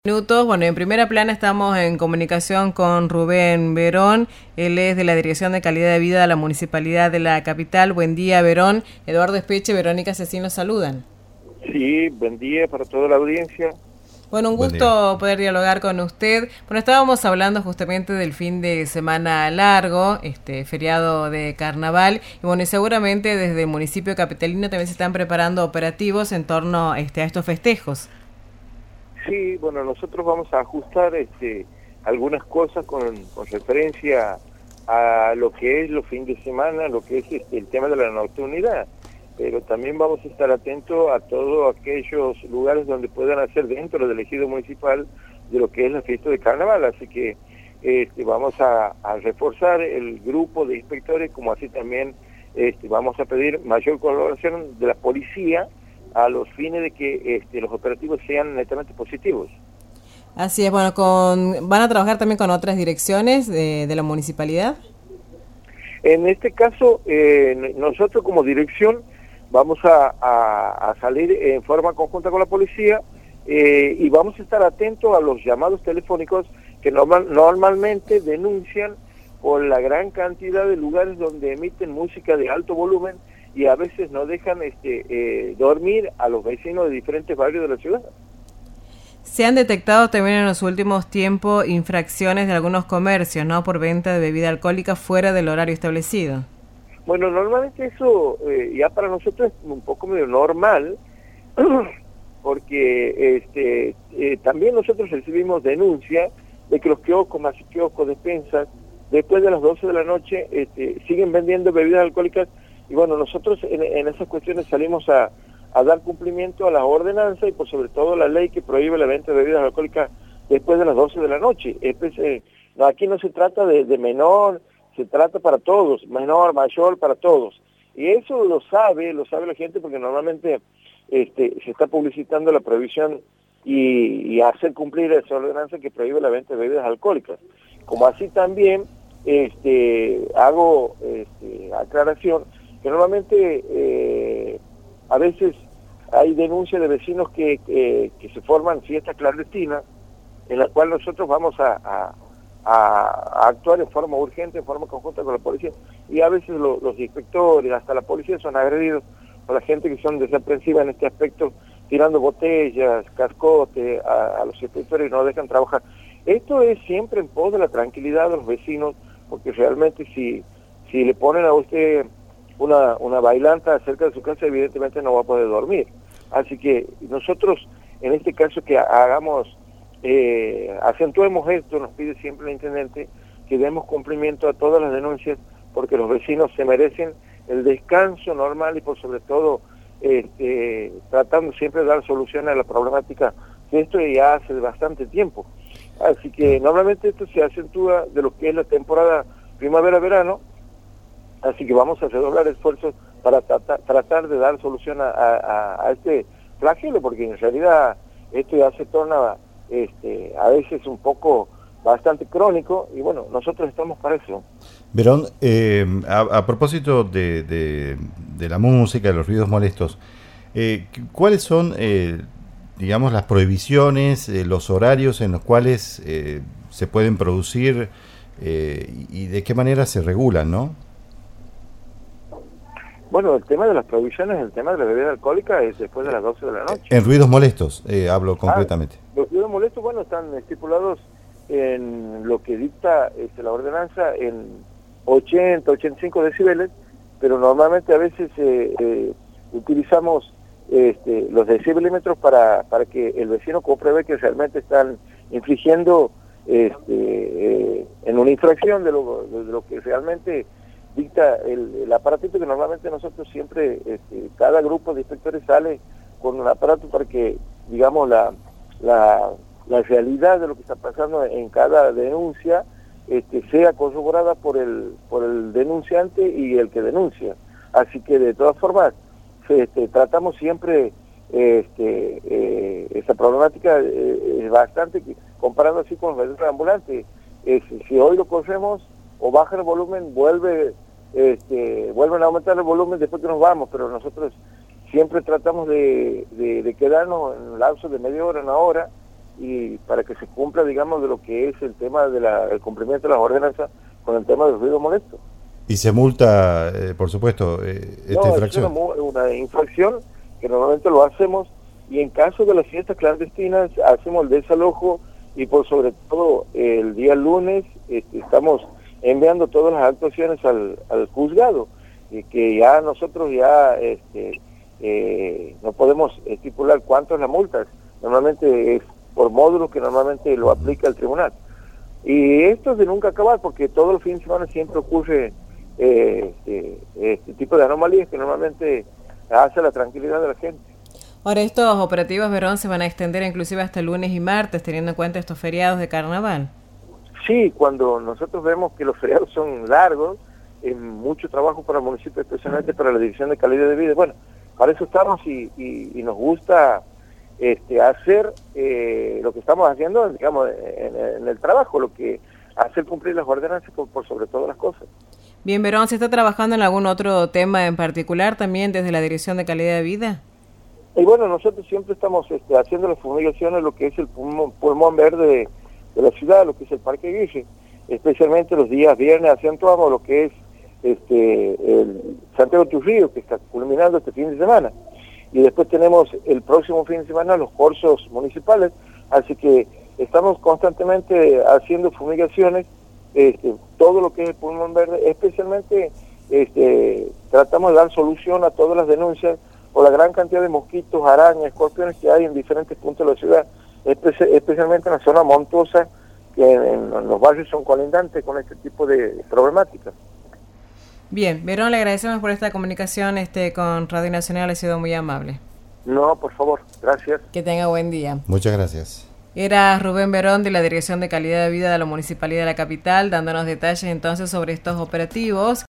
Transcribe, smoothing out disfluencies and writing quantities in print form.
Minutos. Bueno, en primera plana estamos en comunicación con Rubén Verón. Él es de la Dirección de Calidad de Vida de la Municipalidad de la Capital. Buen día, Verón. Eduardo Espeche, Verónica Cecín los saludan. Sí, buen día para toda la audiencia. Bueno, un Buen día. gusto poder dialogar con usted. Bueno, estábamos hablando justamente del fin de semana largo, feriado de carnaval, y bueno, y seguramente desde el municipio capitalino también se están preparando operativos en torno a estos festejos. Sí, bueno, nosotros vamos a ajustar algunas cosas con referencia a lo que es los fines de semana, lo que es el tema de la nocturnidad, pero también vamos a estar atentos a todos aquellos lugares donde puedan hacer dentro del ejido municipal de lo que es la fiesta de carnaval, así que vamos a reforzar el grupo de inspectores, como así también vamos a pedir mayor colaboración de la policía a los fines de que los operativos sean netamente positivos. Así es, bueno, ¿van a trabajar también con otras direcciones de la municipalidad? En este caso, nosotros como dirección vamos a salir en forma conjunta con la policía y vamos a estar atentos a los llamados telefónicos que normalmente denuncian por la gran cantidad de lugares donde emiten música de alto volumen y a veces no dejan dormir a los vecinos de diferentes barrios de la ciudad. Se han detectado también en los últimos tiempos infracciones de algunos comercios, ¿no?, por venta de bebida alcohólica fuera del horario establecido. Bueno, normalmente eso ya para nosotros es un poco medio normal, porque también nosotros recibimos denuncias de que los kioscos, más kioscos, despensas, después de las 12 de la noche siguen vendiendo bebidas alcohólicas. Y bueno, nosotros en esas cuestiones salimos a dar cumplimiento a las ordenanzas y por sobre todo la ley que prohíbe la venta de bebidas alcohólicas después de las 12 de la noche. No, aquí no se trata de menor, se trata para todos, menor, mayor, para todos. Y eso lo sabe la gente porque normalmente se está publicitando la prohibición y hacer cumplir esa ordenanza que prohíbe la venta de bebidas alcohólicas. Como así también hago aclaración que normalmente a veces hay denuncias de vecinos que se forman fiestas clandestinas en las cuales nosotros vamos a actuar en forma urgente, en forma conjunta con la policía, y a veces los inspectores, hasta la policía, son agredidos por la gente que son desaprensiva en este aspecto, tirando botellas, cascotes a los inspectores y no dejan trabajar. Esto es siempre en pos de la tranquilidad de los vecinos, porque realmente si le ponen a usted una bailanta cerca de su casa, evidentemente no va a poder dormir. Así que nosotros, en este caso que acentuemos esto, nos pide siempre el intendente que demos cumplimiento a todas las denuncias, porque los vecinos se merecen el descanso normal y por sobre todo tratando siempre de dar soluciones a la problemática que esto ya hace bastante tiempo. Así que normalmente esto se acentúa de lo que es la temporada primavera-verano, así que vamos a redoblar esfuerzos para tratar de dar solución a este flagelo, porque en realidad esto ya se torna a veces un poco bastante crónico, y bueno, nosotros estamos para eso. Verón, a propósito de la música, de los ruidos molestos, ¿cuáles son, digamos, las prohibiciones, los horarios en los cuales se pueden producir y de qué manera se regulan, ¿no? Bueno, el tema de las prohibiciones, el tema de la bebida alcohólica es después de las 12 de la noche. En ruidos molestos, hablo concretamente. Los ruidos molestos, bueno, están estipulados en lo que dicta la ordenanza en 80, 85 decibeles, pero normalmente a veces utilizamos los decibelímetros para que el vecino compruebe que realmente están infringiendo en una infracción de lo que realmente dicta el aparatito, que normalmente nosotros siempre, cada grupo de inspectores sale con un aparato para que, digamos, la realidad de lo que está pasando en cada denuncia sea corroborada por el denunciante y el que denuncia. Así que de todas formas tratamos siempre esa problemática bastante, comparando así con los vendedores ambulantes. Si hoy lo corremos o baja el volumen, vuelven a aumentar el volumen después que nos vamos, pero nosotros siempre tratamos de quedarnos en un lapso de media hora, una hora, y para que se cumpla, digamos, de lo que es el tema del cumplimiento de las ordenanzas con el tema del ruido molesto. Y se multa, por supuesto, esta infracción. Es una infracción que normalmente lo hacemos, y en caso de las fiestas clandestinas hacemos el desalojo, y por sobre todo el día lunes estamos enviando todas las actuaciones al juzgado, y que ya nosotros no podemos estipular cuánto es la multa. Normalmente es por módulo que normalmente lo aplica el tribunal. Y esto es de nunca acabar, porque todos los fines de semana siempre ocurre este tipo de anomalías que normalmente hace la tranquilidad de la gente. Ahora, estos operativos, Verón, se van a extender inclusive hasta lunes y martes, teniendo en cuenta estos feriados de carnaval. Sí, cuando nosotros vemos que los feriados son largos, es mucho trabajo para el municipio, especialmente para la Dirección de Calidad de Vida. Bueno, para eso estamos, y nos gusta hacer lo que estamos haciendo, digamos, en el trabajo, lo que hacer cumplir las ordenanzas por sobre todas las cosas. Bien, Verón, ¿se está trabajando en algún otro tema en particular también desde la Dirección de Calidad de Vida? Y bueno, nosotros siempre estamos haciendo las fumigaciones, lo que es el pulmón verde de la ciudad, lo que es el Parque Guille, especialmente los días viernes acentuamos lo que es el Santiago Trujillo, que está culminando este fin de semana, y después tenemos el próximo fin de semana los cursos municipales, así que estamos constantemente haciendo fumigaciones, todo lo que es el pulmón verde, especialmente tratamos de dar solución a todas las denuncias por la gran cantidad de mosquitos, arañas, escorpiones que hay en diferentes puntos de la ciudad, especialmente en la zona montuosa, que en los barrios son colindantes con este tipo de problemáticas. Bien, Verón, le agradecemos por esta comunicación con Radio Nacional, ha sido muy amable. No, por favor, gracias. Que tenga buen día. Muchas gracias. Era Rubén Verón de la Dirección de Calidad de Vida de la Municipalidad de la Capital, dándonos detalles entonces sobre estos operativos.